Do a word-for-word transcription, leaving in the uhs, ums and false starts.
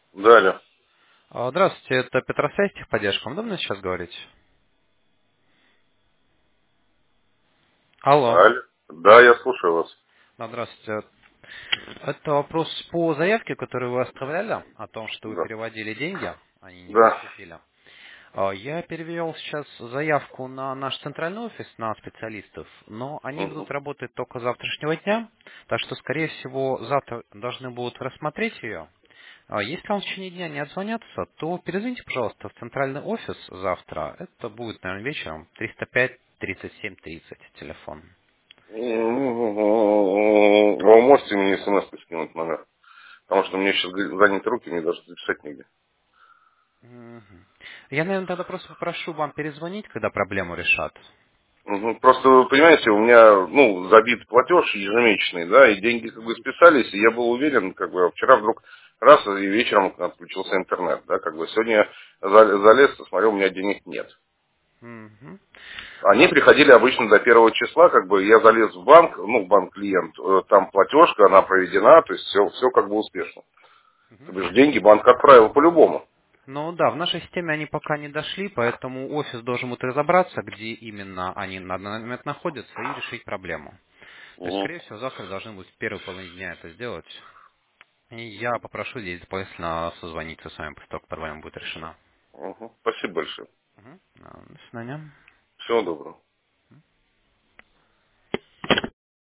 Далее. А, Здравствуйте, это Петросвязь, техподдержка. Вам удобно сейчас говорить? Алло. Далее. Да, я слушаю вас. Да, здравствуйте. Это вопрос по заявке, которую вы оставляли, о том, что вы Да. переводили деньги, они не Да. поступили. А, Я перевел сейчас заявку на наш центральный офис, на специалистов, но они будут Угу. работать только с завтрашнего дня, так что, скорее всего, завтра должны будут рассмотреть ее. А Если вам в течение дня не отзвонятся, то перезвоните, пожалуйста, в центральный офис завтра. Это будет, наверное, вечером. триста пять тридцать семь тридцать телефон. Вы можете мне смс скинуть номер? Потому что мне сейчас заняты руки, мне даже записать негде. Мгм. Я, наверное, тогда просто попрошу вам перезвонить, когда проблему решат. Мгм. Просто, вы понимаете, у меня, ну, забит платеж ежемесячный, да, и деньги как бы списались, и я был уверен, как бы, вчера вдруг раз, и вечером отключился интернет, да, как бы, сегодня за- залез, смотрел, у меня денег нет. Мгм. Они А, приходили обычно до первого числа, как бы я залез в банк, ну, в банк клиент, э, там платежка, она проведена, то есть все, все как бы успешно. То мгм. бишь деньги банк отправил по-любому. Ну да, в нашей системе они пока не дошли, поэтому офис должен будет разобраться, где именно они на данный момент находятся, и решить проблему. То есть, Мгм. скорее всего, завтра должны будут в первой половине дня это сделать. И я попрошу здесь дополнительно созвониться с вами после того, как проблема будет решена. Мгм. Спасибо большое. Мгм. А, До свидания. Всего доброго.